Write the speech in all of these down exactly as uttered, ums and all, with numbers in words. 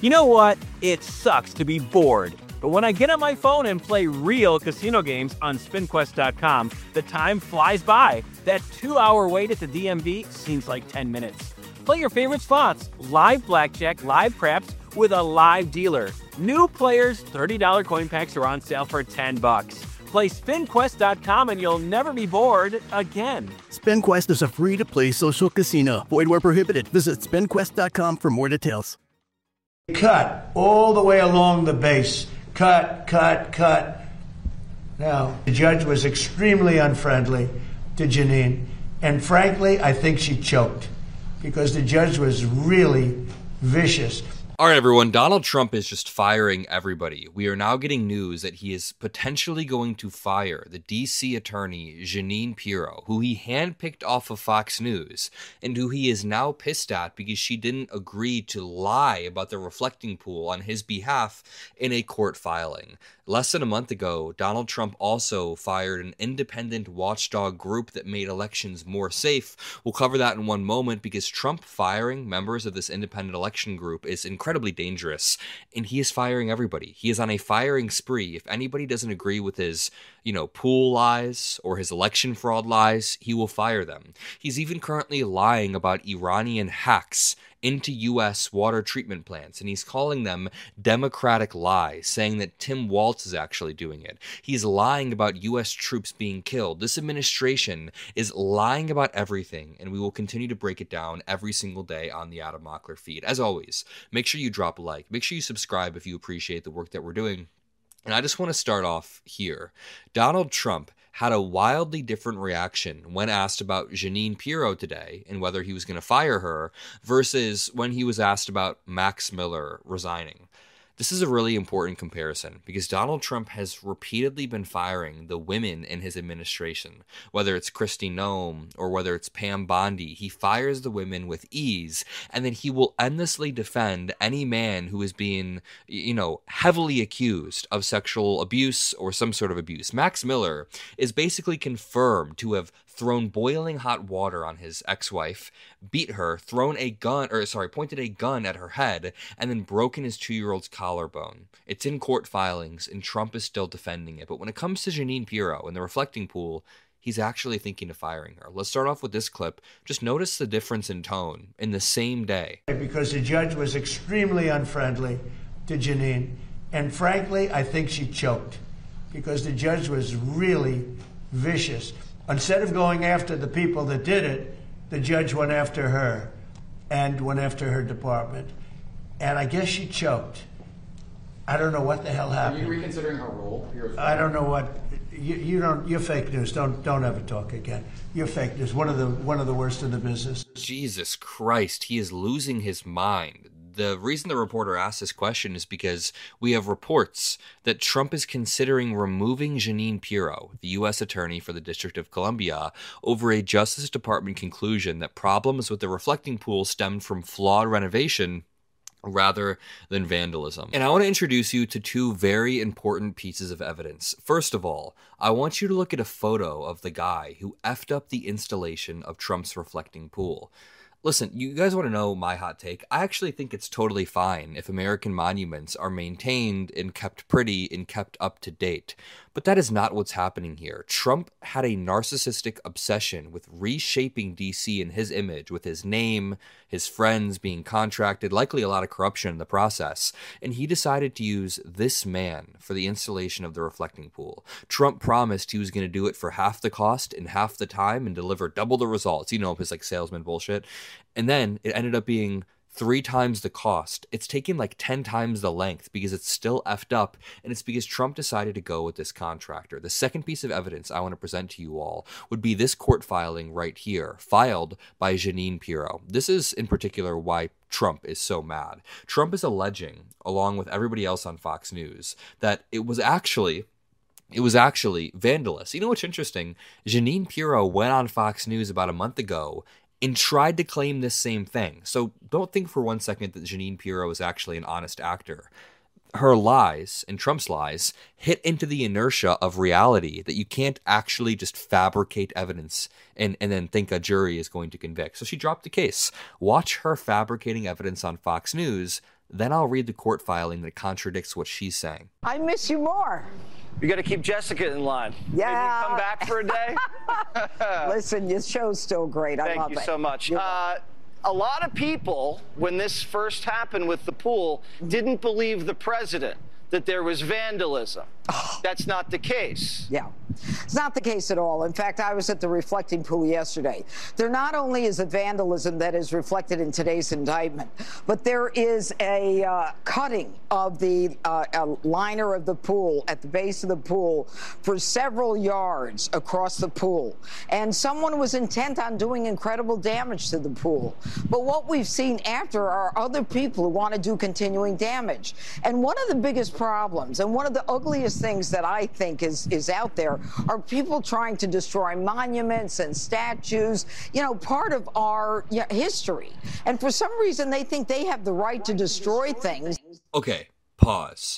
You know what? It sucks to be bored. But when I get on my phone and play real casino games on spin quest dot com, the time flies by. That two-hour wait at the D M V seems like ten minutes. Play your favorite slots, live blackjack, live craps, with a live dealer. New players, thirty dollars coin packs are on sale for ten bucks. Play spin quest dot com and you'll never be bored again. SpinQuest is a free-to-play social casino. Void where prohibited. Visit spin quest dot com for more details. Cut all the way along the base. Cut, cut, cut. Now, the judge was extremely unfriendly to Jeanine, and frankly, I think she choked because the judge was really vicious. All right, everyone, Donald Trump is just firing everybody. We are now getting news that he is potentially going to fire the D C attorney, Jeanine Pirro, who he handpicked off of Fox News, and who he is now pissed at because she didn't agree to lie about the reflecting pool on his behalf in a court filing. Less than a month ago, Donald Trump also fired an independent watchdog group that made elections more safe. We'll cover that in one moment because Trump firing members of this independent election group is incredibly dangerous, and he is firing everybody. He is on a firing spree. If anybody doesn't agree with his, you know, pool lies or his election fraud lies, he will fire them. He's even currently lying about Iranian hacks into U S water treatment plants, and he's calling them Democratic lies, saying that Tim Walz is actually doing it. He's lying about U S troops being killed. This administration is lying about everything, and we will continue to break it down every single day on the Adam Mockler feed. As always, make sure you drop a like. Make sure you subscribe if you appreciate the work that we're doing. And I just want to start off here. Donald Trump had a wildly different reaction when asked about Jeanine Pirro today and whether he was going to fire her versus when he was asked about Max Miller resigning. This is a really important comparison because Donald Trump has repeatedly been firing the women in his administration. Whether it's Kristi Noem or whether it's Pam Bondi, he fires the women with ease, and then he will endlessly defend any man who is being, you know, heavily accused of sexual abuse or some sort of abuse. Max Miller is basically confirmed to have thrown boiling hot water on his ex-wife, beat her, thrown a gun, or sorry, pointed a gun at her head, and then broken his two-year-old's collarbone. It's in court filings, and Trump is still defending it. But when it comes to Jeanine Pirro and the reflecting pool, he's actually thinking of firing her. Let's start off with this clip. Just notice the difference in tone in the same day. Because the judge was extremely unfriendly to Jeanine, and frankly, I think she choked because the judge was really vicious. Instead of going after the people that did it, the judge went after her and went after her department. And I guess she choked. I don't know what the hell happened. Are you reconsidering her role? I don't know what. You, you don't. You're fake news. Don't don't ever talk again. You're fake news. One of the one of the worst in the business. Jesus Christ, he is losing his mind. The reason the reporter asked this question is because we have reports that Trump is considering removing Jeanine Pirro, the U S attorney for the District of Columbia, over a Justice Department conclusion that problems with the reflecting pool stemmed from flawed renovation rather than vandalism. And I want to introduce you to two very important pieces of evidence. First of all, I want you to look at a photo of the guy who effed up the installation of Trump's reflecting pool. Listen, you guys want to know my hot take? I actually think it's totally fine if American monuments are maintained and kept pretty and kept up to date. But that is not what's happening here. Trump had a narcissistic obsession with reshaping D C in his image, with his name, his friends being contracted, likely a lot of corruption in the process. And he decided to use this man for the installation of the reflecting pool. Trump promised he was going to do it for half the cost in half the time and deliver double the results. You know, his like salesman bullshit. And then it ended up being three times the cost. It's taken like ten times the length because it's still effed up, and it's because Trump decided to go with this contractor. The second piece of evidence I want to present to you all would be this court filing right here, filed by Jeanine Pirro. This is in particular why Trump is so mad. Trump is alleging, along with everybody else on Fox News, that it was actually It was actually vandalous. You know what's interesting? Jeanine Pirro went on Fox News about a month ago and tried to claim this same thing. So don't think for one second that Jeanine Pirro is actually an honest actor. Her lies and Trump's lies hit into the inertia of reality that you can't actually just fabricate evidence and, and then think a jury is going to convict. So she dropped the case. Watch her fabricating evidence on Fox News Then I'll read the court filing that contradicts what she's saying. I miss you more. You got to keep Jessica in line. Yeah. Maybe come back for a day. Listen, your show's still great. I Thank love you it. so much. Uh, a lot of people, when this first happened with the pool, didn't believe the president, that there was vandalism. Oh. That's not the case. Yeah, it's not the case at all. In fact, I was at the reflecting pool yesterday. There not only is a vandalism that is reflected in today's indictment, but there is a uh, cutting of the uh, uh, liner of the pool at the base of the pool for several yards across the pool. And someone was intent on doing incredible damage to the pool. But what we've seen after are other people who want to do continuing damage. And one of the biggest problems and one of the ugliest things that I think is is out there are people trying to destroy monuments and statues, you know, part of our yeah, history. And for some reason, they think they have the right to destroy things. Okay, pause.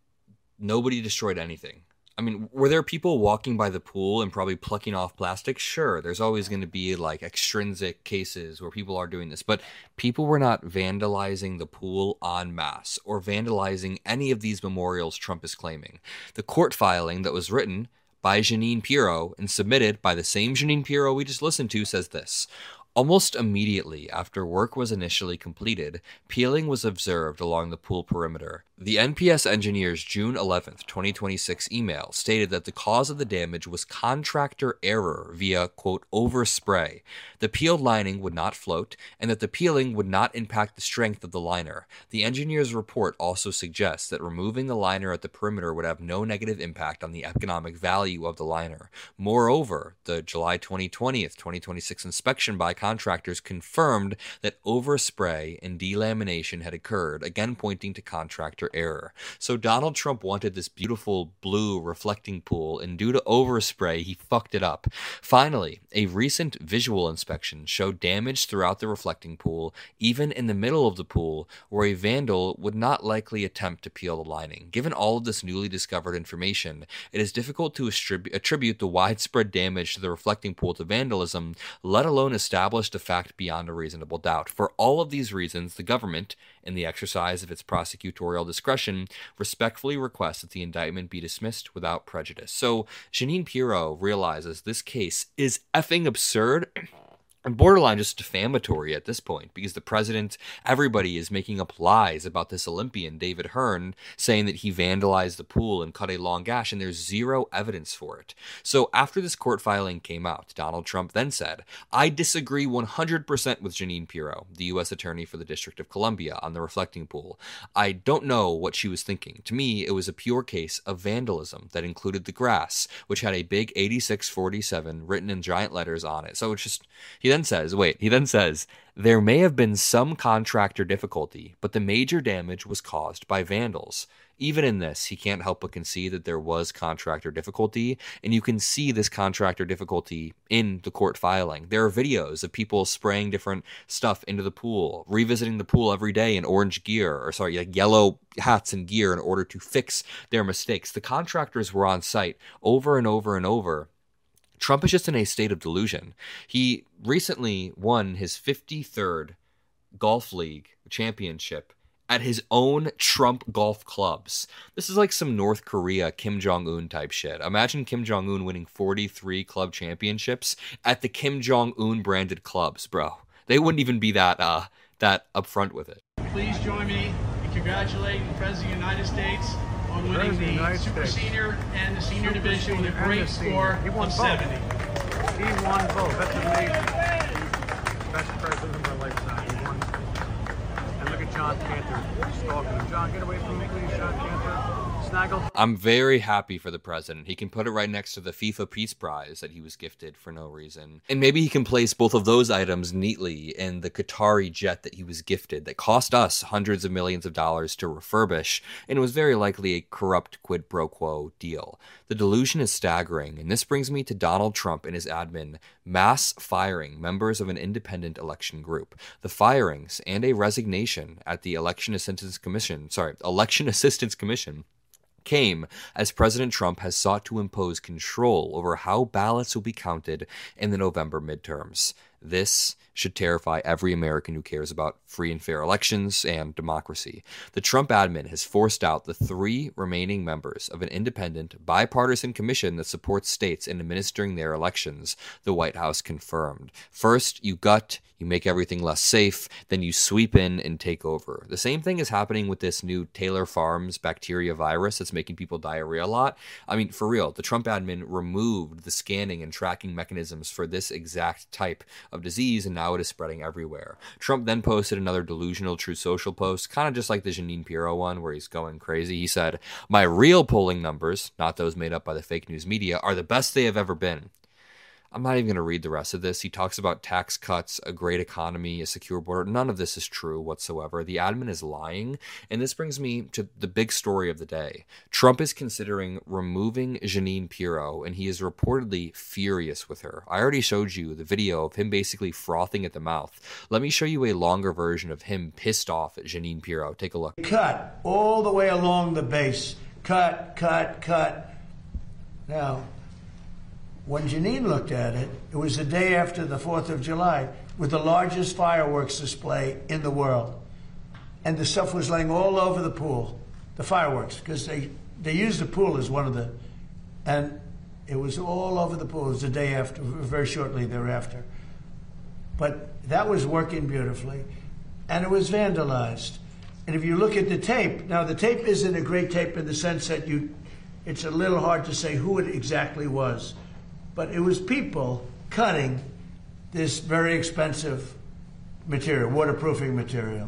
Nobody destroyed anything. I mean, were there people walking by the pool and probably plucking off plastic? Sure, there's always going to be like extrinsic cases where people are doing this, but people were not vandalizing the pool en masse or vandalizing any of these memorials Trump is claiming. The court filing that was written by Jeanine Pirro and submitted by the same Jeanine Pirro we just listened to says this. Almost immediately after work was initially completed, peeling was observed along the pool perimeter. The N P S engineer's June eleventh, twenty twenty-six email stated that the cause of the damage was contractor error via, quote, overspray. The peeled lining would not float, and that the peeling would not impact the strength of the liner. The engineer's report also suggests that removing the liner at the perimeter would have no negative impact on the economic value of the liner. Moreover, the July twentieth, twenty twenty-six inspection by contractors confirmed that overspray and delamination had occurred, again pointing to contractor error. So Donald Trump wanted this beautiful blue reflecting pool, and due to overspray, he fucked it up. Finally, a recent visual inspection showed damage throughout the reflecting pool, even in the middle of the pool, where a vandal would not likely attempt to peel the lining. Given all of this newly discovered information, it is difficult to attribute the widespread damage to the reflecting pool to vandalism, let alone establish the fact beyond a reasonable doubt. For all of these reasons, the government, in the exercise of its prosecutorial discretion, respectfully requests that the indictment be dismissed without prejudice. So Jeanine Pirro realizes this case is effing absurd and borderline just defamatory at this point, because the president, everybody is making up lies about this Olympian, David Hearn, saying that he vandalized the pool and cut a long gash, and there's zero evidence for it. So after this court filing came out, Donald Trump then said, I disagree one hundred percent with Jeanine Pirro, the U S attorney for the District of Columbia, on the reflecting pool. I don't know what she was thinking. To me, it was a pure case of vandalism that included the grass, which had a big eighty-six forty-seven written in giant letters on it. So it's just, he then says, wait, he then says, there may have been some contractor difficulty, but the major damage was caused by vandals. Even in this, he can't help but concede that there was contractor difficulty, and you can see this contractor difficulty in the court filing. There are videos of people spraying different stuff into the pool, revisiting the pool every day in orange gear, or sorry, like yellow hats and gear in order to fix their mistakes. The contractors were on site over and over and over. Trump is just in a state of delusion. He recently won his fifty-third golf league championship at his own Trump golf clubs. This is like some North Korea Kim Jong-un type shit. Imagine Kim Jong-un winning forty-three club championships at the Kim Jong-un branded clubs, bro. They wouldn't even be that uh that upfront with it. Please join me in congratulating the President of the United States on winning the, the Super States. Senior and the Senior Super Division with a great score of seventy. He won both. That's amazing. Best president of my lifetime. He won. And look at John Cantor stalking him. John, get away from me, please, John Cantor. Snaggle. I'm very happy for the president. He can put it right next to the FIFA Peace Prize that he was gifted for no reason. And maybe he can place both of those items neatly in the Qatari jet that he was gifted that cost us hundreds of millions of dollars to refurbish, and was very likely a corrupt quid pro quo deal. The delusion is staggering, and this brings me to Donald Trump and his admin mass firing members of an independent election group. The firings and a resignation at the Election Assistance Commission, sorry, Election Assistance Commission came as President Trump has sought to impose control over how ballots will be counted in the November midterms. This should terrify every American who cares about free and fair elections and democracy. The Trump admin has forced out the three remaining members of an independent, bipartisan commission that supports states in administering their elections, the White House confirmed. First, you gut, you make everything less safe, then you sweep in and take over. The same thing is happening with this new Taylor Farms bacteria virus that's making people diarrhea a lot. I mean, for real, the Trump admin removed the scanning and tracking mechanisms for this exact type of disease, and now it is spreading everywhere. Trump then posted another delusional Truth Social post, kind of just like the Jeanine Pirro one, where he's going crazy. He said, "My real polling numbers, not those made up by the fake news media, are the best they have ever been." I'm not even going to read the rest of this. He talks about tax cuts, a great economy, a secure border. None of this is true whatsoever. The admin is lying. And this brings me to the big story of the day. Trump is considering removing Jeanine Pirro, and he is reportedly furious with her. I already showed you the video of him basically frothing at the mouth. Let me show you a longer version of him pissed off at Jeanine Pirro. Take a look. Cut all the way along the base. Cut, cut, cut. Now, when Jeanine looked at it, it was the day after the fourth of July, with the largest fireworks display in the world. And the stuff was laying all over the pool, the fireworks, because they, they used the pool as one of the, and it was all over the pool. It was the day after, very shortly thereafter. But that was working beautifully, and it was vandalized. And if you look at the tape, now the tape isn't a great tape in the sense that you, it's a little hard to say who it exactly was. But it was people cutting this very expensive material, waterproofing material.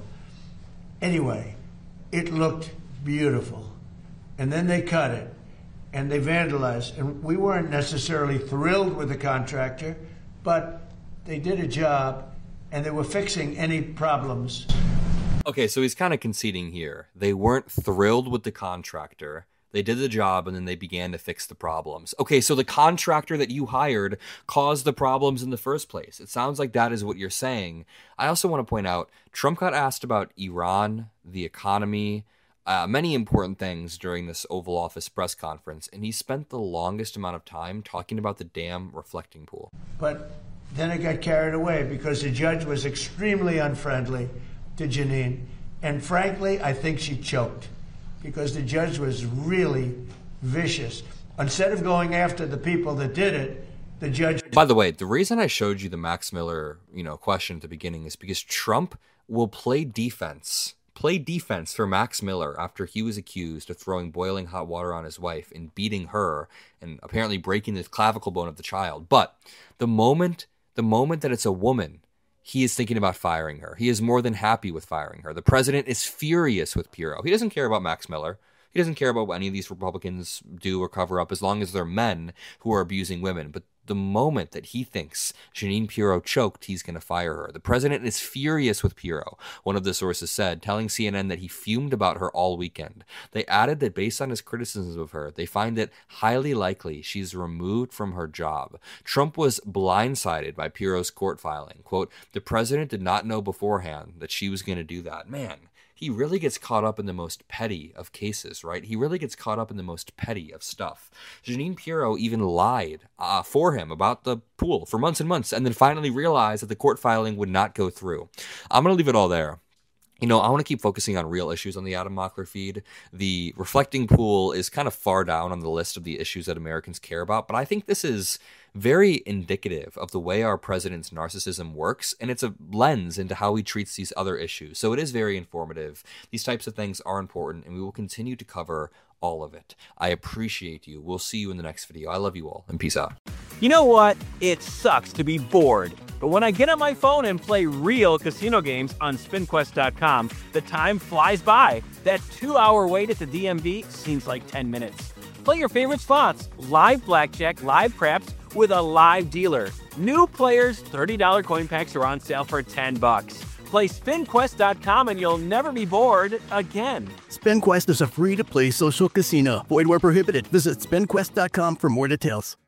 Anyway, it looked beautiful. And then they cut it, and they vandalized. And we weren't necessarily thrilled with the contractor, but they did a job, and they were fixing any problems. Okay, so he's kind of conceding here. They weren't thrilled with the contractor. They did the job, and then they began to fix the problems. Okay, so the contractor that you hired caused the problems in the first place. It sounds like that is what you're saying. I also want to point out, Trump got asked about Iran, the economy, uh, many important things during this Oval Office press conference, and he spent the longest amount of time talking about the damn reflecting pool. But then it got carried away because the judge was extremely unfriendly to Jeanine, and frankly, I think she choked, because the judge was really vicious. Instead of going after the people that did it, the judge... By the way, the reason I showed you the Max Miller, you know, question at the beginning is because Trump will play defense, play defense for Max Miller after he was accused of throwing boiling hot water on his wife and beating her and apparently breaking the clavicle bone of the child. But the moment, the moment that it's a woman, he is thinking about firing her. He is more than happy with firing her. The president is furious with Pirro. He doesn't care about Max Miller. He doesn't care about what any of these Republicans do or cover up as long as they're men who are abusing women. But the moment that he thinks Jeanine Pirro choked, he's going to fire her. The president is furious with Pirro, one of the sources said, telling C N N that he fumed about her all weekend. They added that based on his criticisms of her, they find it highly likely she's removed from her job. Trump was blindsided by Pirro's court filing. Quote, "The president did not know beforehand that she was going to do that." Man, he really gets caught up in the most petty of cases, right? He really gets caught up in the most petty of stuff. Jeanine Pirro even lied uh, for him about the pool for months and months, and then finally realized that the court filing would not go through. I'm going to leave it all there. You know, I want to keep focusing on real issues on the Adam Mockler feed. The reflecting pool is kind of far down on the list of the issues that Americans care about, but I think this is very indicative of the way our president's narcissism works, and it's a lens into how he treats these other issues. So it is very informative. These types of things are important, and we will continue to cover all of it. I appreciate you. We'll see you in the next video. I love you all, and peace out. You know what? It sucks to be bored. But when I get on my phone and play real casino games on spin quest dot com, the time flies by. That two-hour wait at the D M V seems like ten minutes. Play your favorite slots, live blackjack, live craps, with a live dealer. New players, thirty dollars coin packs are on sale for ten bucks. Play spin quest dot com and you'll never be bored again. SpinQuest is a free-to-play social casino. Void where prohibited. Visit spin quest dot com for more details.